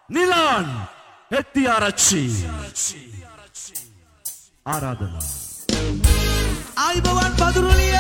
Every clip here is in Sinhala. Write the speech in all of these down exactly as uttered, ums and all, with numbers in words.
නිලාන් හෙත්තිආරච්චි ආරාධනා ආයිබෝවන් පදුරුලිය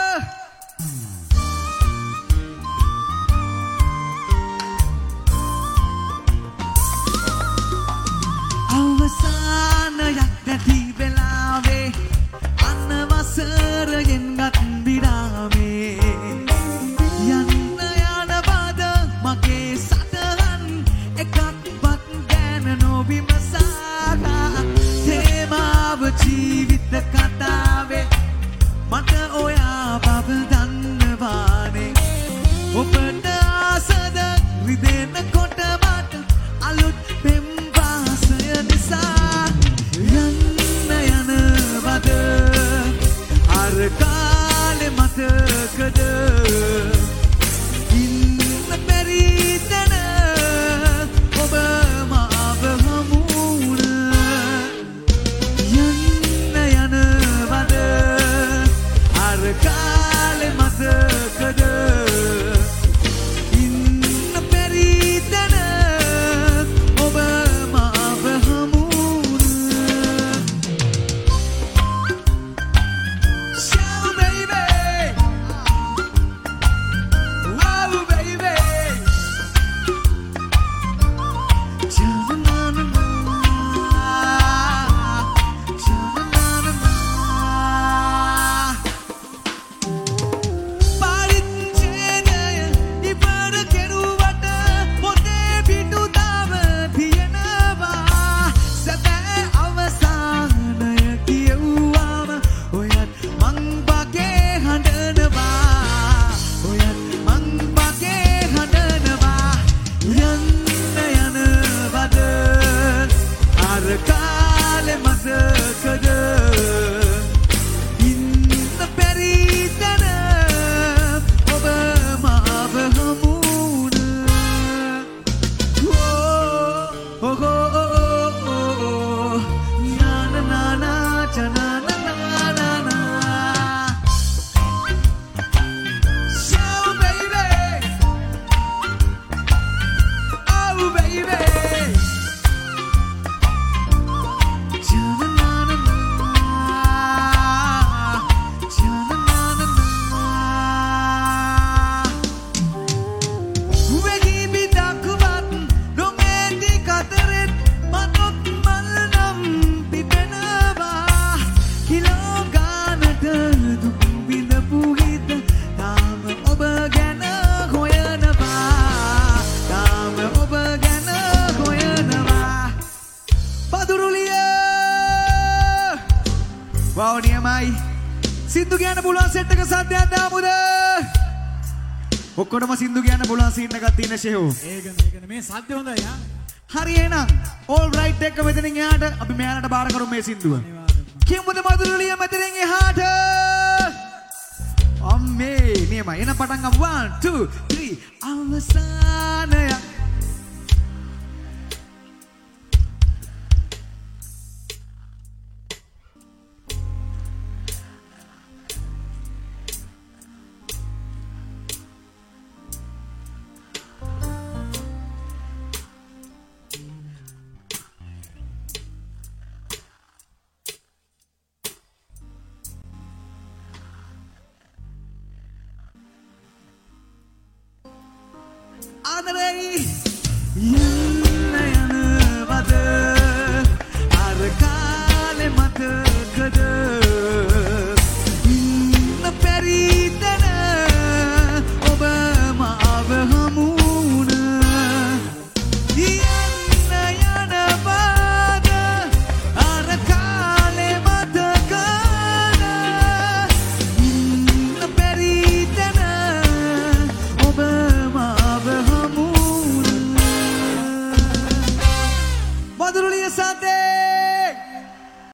අවසානයක් නැති වෙලාවේ අන්න වසරයෙන් ගත් විරාමේ යන්න යන බද මගේ සටහන් එකක්වත් ගැන නොවිමසා තේමාව ජීවිත කතාවේ මට ඔයා බව දන්නවානේ ඔබට ආසද රිදෙන කොට මට අලුත් පෙම් වාසය නිසා යන්න යනවද අර කාලෙ මතකද ඉන්න බැරි තැන ඔබ මාව හමුුණ යන්න යනවද අර කාලෙ මතකද ඉන්න බැරි තැන ඔබ මාව හමුුණ Show baby Wow baby Cha-na-na-na-na Cha-na-na-na-na පරිච්ඡේදය ඉවර කෙරුවට පොතේ පිටු තව තියෙනවා සැබෑ අවසානය කියුවාම ඔයත් මං බගේ හඬනවා ඔයත් මං බගේ හඬනවා යන්න යනවද අර කාලෙ මතකද ඉන්න බැරි තැන ඔබ මාව හමුුණ ඕ ඕ ඕ නානනානා චනනනානානා Show baby Oh baby Cha-na-na-na-na Cha-na-na-na-na වෙගී බිදක්වත් නොමේති කතරෙත් මනොත් මල් නම් පිපෙනවා කිලෝ ගානට දුක් විඳපු හිත තාම ඔබ ගැන හොයනවා තාම ඔබ ගැන හොයනවා පදුරුලිය වව් නියමයි සින්දු කියන්න පුළුවන් සෙට් එක සද්දයක් දාමුද ඔක්කොටම සින්දු කියන්න පුළුවන් සීන් එකක් තියෙන ෂෙහෝ ඒකනේ ඒකනේ මේ සද්ද හොඳයි ආ හරි එහෙනම් ඕල් රයිට් එක මෙතනින් එහාට අපි මෙයාලට බාර කරමු මේ සින්දුව කියමුද මధుරලිය මෙතනින් එහාට අම්මේ නියමයි එන පටන් ගමු one two three අවසානය ආදරේ